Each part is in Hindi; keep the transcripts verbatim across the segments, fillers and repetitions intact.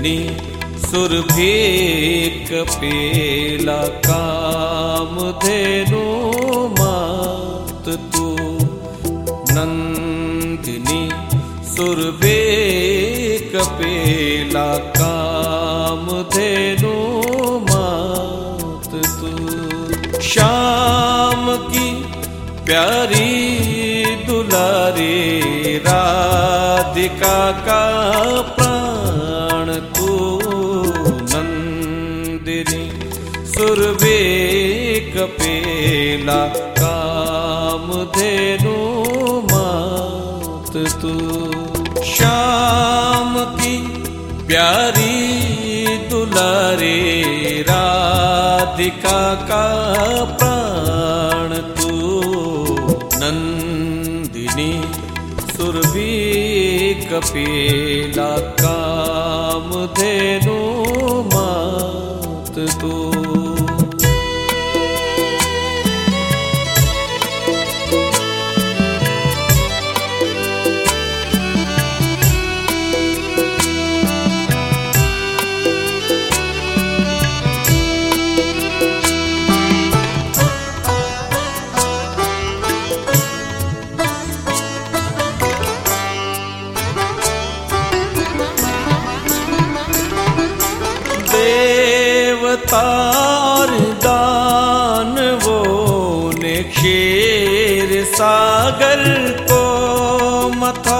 नंदिनी सुरभि कपिला कामधेनु मात तू। नंदिनी सुरभि कपिला कामधेनु मात तू। श्याम की प्यारी दुलारी राधिका का प्राण तू। नंदिनी सुरभि कपिला कामधेनु मात तू। श्याम की प्यारी दुलारी राधिका का प्राण तू। नंदिनी सुरभि कपिला कामधेनु मात तू। देवतार दानवों ने क्षीर सागर को मथा।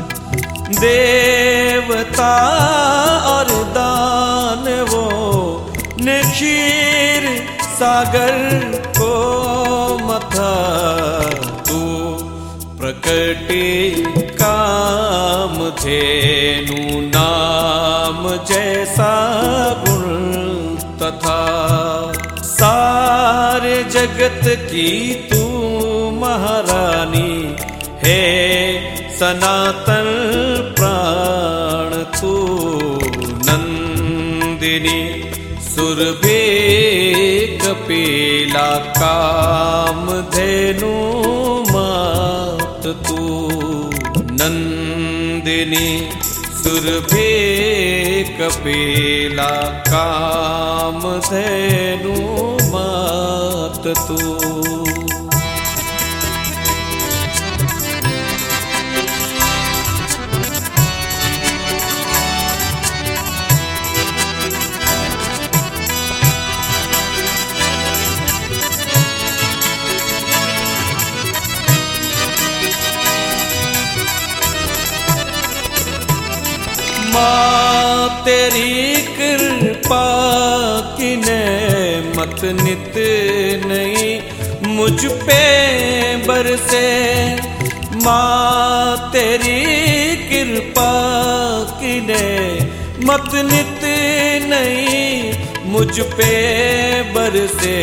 देवता और दानवों ने क्षीर सागर को मथा। तू प्रकटी कामधेनु नाम जैसा गुण तथा। सारे जगत की तू महारानी है सनातन प्राण तू। नंदिनी सुरभि कपिला कामधेनु मात तू। नंदिनी सुरभि कपिला कामधेनु मात तू। माँ तेरी कृपा की नेमत नित नहीं मुझ पे बरसे। माँ तेरी कृपा की नेमत नित नहीं मुझ पे बरसे।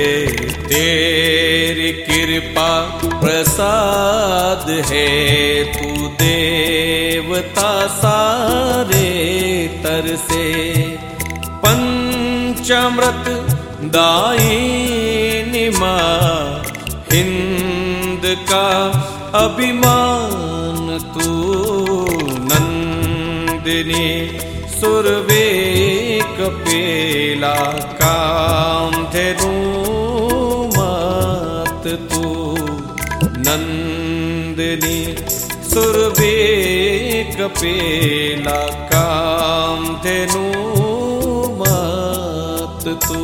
तेरी कृपा प्रसाद है तू देवता सारे तरसे। पंचामृत दायिनी माँ हिंद का अभिमान तू। नंदिनी सुरभि कपिला कामधेनु मात तू। नंदिनी सुरभि कपिला कामधेनु मात तू।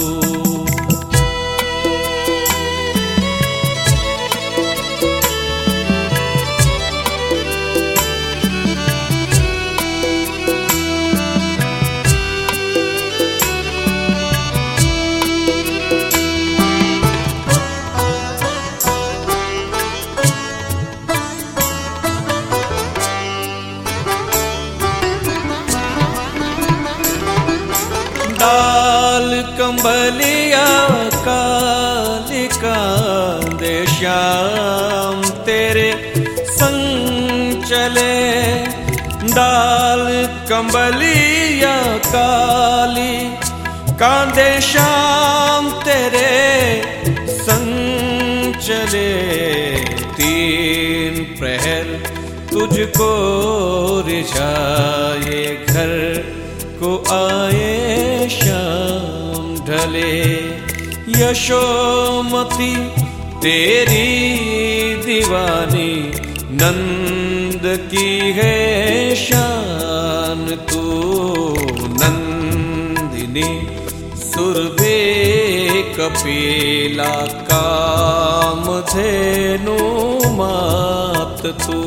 डाल कंबलिया कालिका दे श्याम तेरे संग चले। डाल कंबलिया काली कांदे श्याम तेरे संग चले। तीन प्रहर तुझको रिझाए घर को चले। यशोमती तेरी दीवानी, नंद की है शान तू। नंदिनी सुरभि कपिला, कामधेनु मात तू।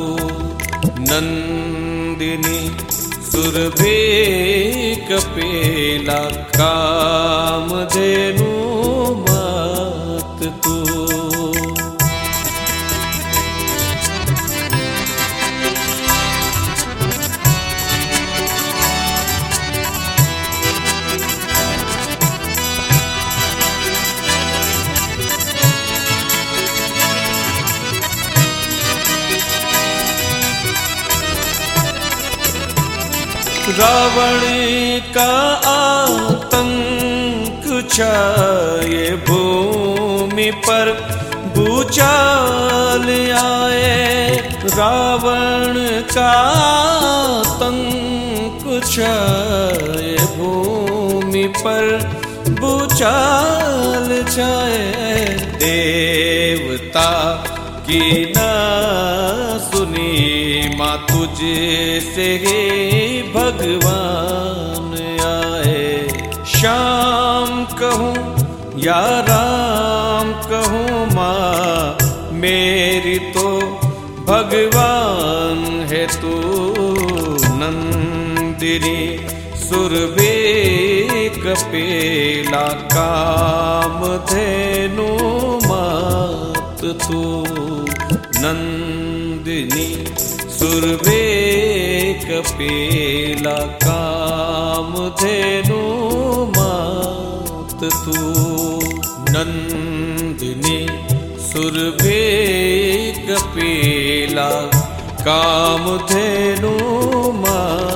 नंदिनी सुरभि कपिला, कामधेनु मात तू। रावण का आतंक छाए भूमि पर, भूचाल आए। रावण का आतंक छाए भूमि पर, भूचाल छाए। देवता की ना सुनी माँ, तुझसे ही भगवान आए। श्याम कहूँ या राम कहूँ माँ, मेरी तो भगवान है तू। नंदिनी सुरभि कपिला, कामधेनु मात तू। नंदिनी सुरभि कपिला, कामधेनु मात तू। नंदिनी सुरभि कपिला, कामधेनु मात।